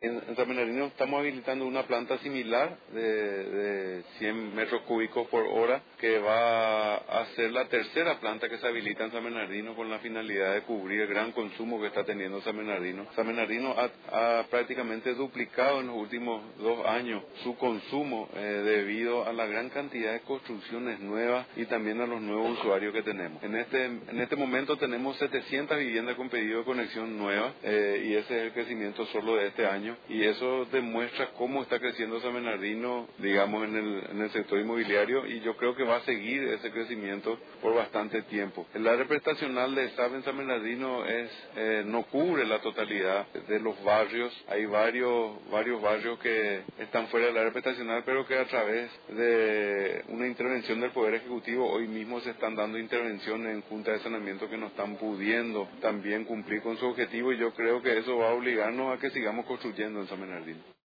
En San Bernardino estamos habilitando una planta similar de 100 metros cúbicos por hora, que va a ser la tercera planta que se habilita en San Bernardino con la finalidad de cubrir el gran consumo que está teniendo San Bernardino. San Bernardino ha prácticamente duplicado en los últimos 2 años su consumo debido a la gran cantidad de construcciones nuevas y también a los nuevos usuarios que tenemos. En este momento tenemos 700 viviendas con pedido de conexión nueva y ese es el crecimiento solo de este año. Y eso demuestra cómo está creciendo San Bernardino, digamos, en el sector inmobiliario, y yo creo que va a seguir ese crecimiento por bastante tiempo. El área prestacional de SAP en San Bernardino no cubre la totalidad de los barrios. Hay varios barrios que están fuera del área prestacional, pero que a través de una intervención del Poder Ejecutivo hoy mismo se están dando intervenciones en Junta de Saneamiento que no están pudiendo también cumplir con su objetivo, y yo creo que eso va a obligarnos a que sigamos construyendo en San Bernardino.